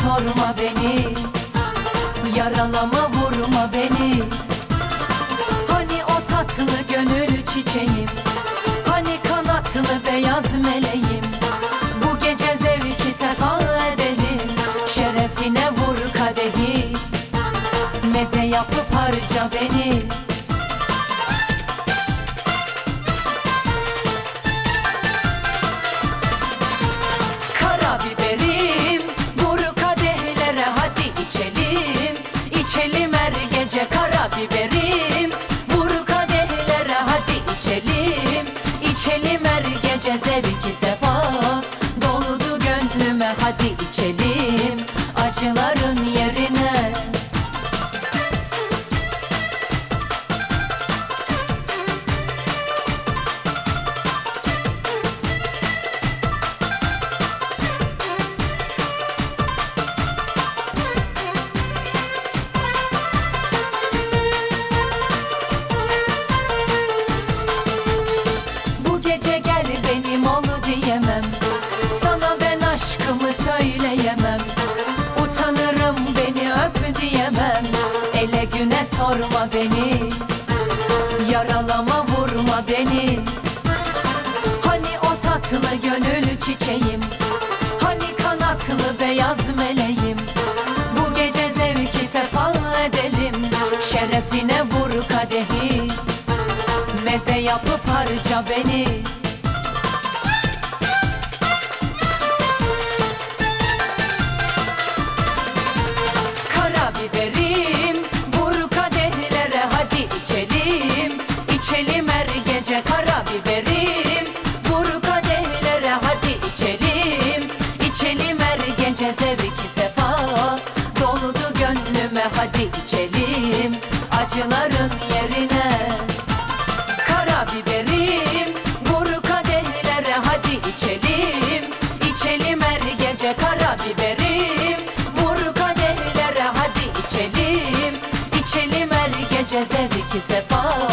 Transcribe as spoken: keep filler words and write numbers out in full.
sorma beni, yaralama vurma beni. Hani o tatlı gönül çiçeğim, hani kanatlı beyaz meleğim. Bu gece zevki sefa edelim, şerefine vur kadehi, meze yapıp harca beni. Karabiberim, vur kadehlere hadi içelim, içelim her gece. Karabiberim, vur kadehlere hadi içelim, içelim her gece. Zevki sefa doldu gönlüme, hadi içelim acıların yerine. Sana ben aşkımı söyleyemem, utanırım beni öp diyemem. Ele güne sorma beni, yaralama vurma beni. Hani o tatlı gönül çiçeğim, hani kanatlı beyaz meleğim. Bu gece zevki sefa edelim, şerefine vur kadehi, meze yapıp harca beni. Karabiberim, vur kadehlere hadi içelim, içelim her gece. Karabiberim, vur kadehlere hadi içelim, içelim her gece. Zevki sefa doldu gönlüme, hadi içelim acıların yerine. Karabiberim, vur kadehlere hadi içelim, içelim her gece. Karabiberim, vur kadehlere hadi içelim, içelim her gece. Zevki sefa